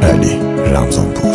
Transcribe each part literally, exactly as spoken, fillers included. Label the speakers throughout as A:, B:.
A: علی رمضانپور.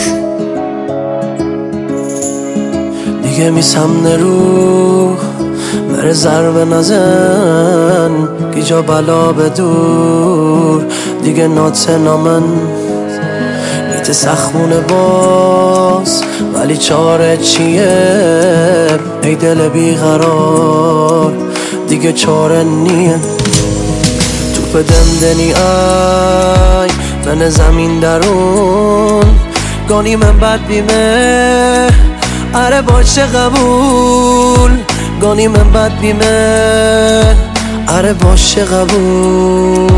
B: دیگه میسم نرو مره ضربه نزن گیجا بلا بدور دیگه نات نامن میته سخمونه باز ولی چاره چیه ای دل بیقرار دیگه چاره نیه توپ دمدنی آی من زمین درون گانی من بد بیمه اره باشه قبول گانی من بد بیمه اره باشه قبول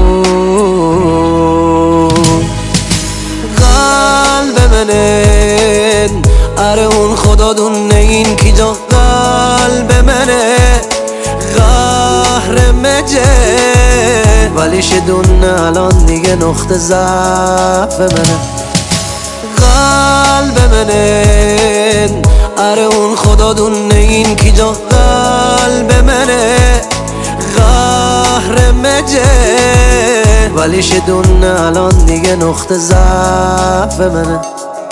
B: قلب منه اره اون خدا دونه این کی جا قلب منه قهر مجه ولی شدونه الان دیگه نقطه ضعف منه قلب منه اره اون خدا دونه این کی جا قلب منه قهر مجه ولی شدونه الان دیگه نقطه ضعف منه.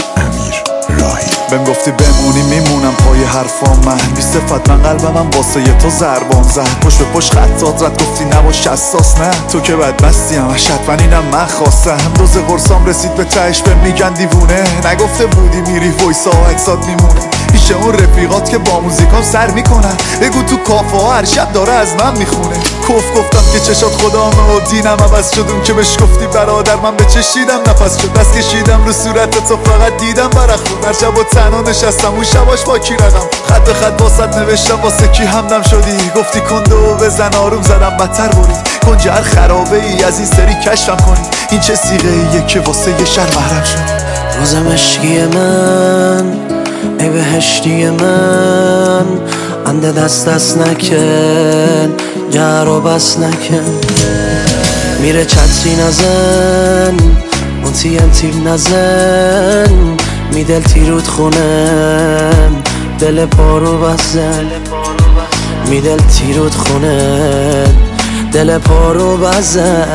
C: بهم گفتی بمونی میمونم پای حرفام من بی صفت من قلبم من واسه یه تو ضربان زد پشت به پشت خطات رد گفتی نباش حساس نه تو که بدمستیم حتما اینم من خواستم روز قرصام رسید به تهش به میگن دیوونه نگفته بودی میری وایسا و عکسات میمونه پیش اون رفیقات که با موزیکام سر میکنن بگو تو کافه ها هر شب داره از من میخونه کف گفتم که چشات خدامه و دینم عوض شدم که بهش گفتی برادر من بچشیدم نفس شد دست کشیدم رو صورت تو فقط دیدم برخون هر شب و تنها نشستم اون شباش با کی رقم خط به خط واسط نوشتم واسه کی همدم شدی گفتی کندو بزن آروم زدم بدتر برید کنج هر خرابه ای از این سری کشفم کنی این چه سیغه ایه که واسه یه شهر محرم شد
B: روز مشکی من ای بهشتی من انده دست دست نکن جر و بس نکن میره چتری نزن اون تیم تیم نزن میدل تیرود خونم دل پارو بزن میدل تیرود خونم دل پارو بزن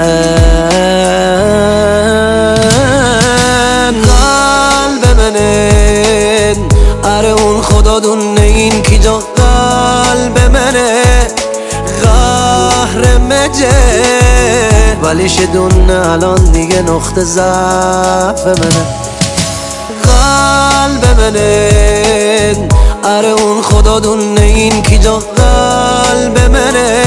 B: قلب منه اره اون خدا دونه این کی جا قلب منه قهر مجه ولی شدونه الان دیگه نقطه ضعف منه قلب منه اره اون خدا دونه این کی جا قلب منه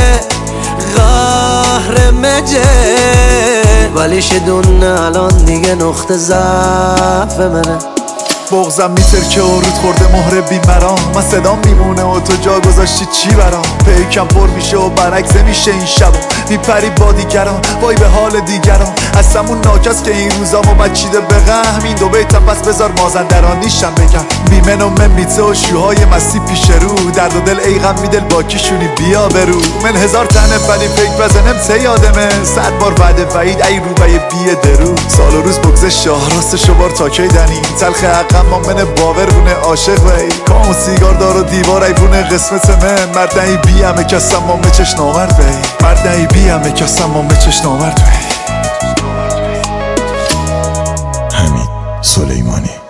B: قهر مجه ولی شدونه الان دیگه نقطه ضعف منه
C: بغزم میترکه و رود خورده مهر بیمرام من صدام میمونه و تو جا گذاشتی چی برام پیکم پر میشه و برعکس میشه این شبا میپری با دیگران وای به حال دیگران اصلمون ناکس که این روزامو بچیده به غم این دو بیتم پس بذار مازندران نیشم بگم بیمن و من میته و شوهای مسیح پیش رو درد و دل ای غم میدل با کیشونی بیا برو من هزار تنه ولی فکر بزنم سه یادمه صد بار وعده وعید ای رو بی بیه درو سال و روز بگذه شاه راستشو بار تا کی دنی تلخ حقم من باور بونه عاشق وی کام و سیگار دار و دیوار ای بونه قسمت من مرد نهی بیامه کسم ما مچش نامرد وی مرد نهی بیامه کسم ما مچش نامرد وی.
A: حمید سلیمانی.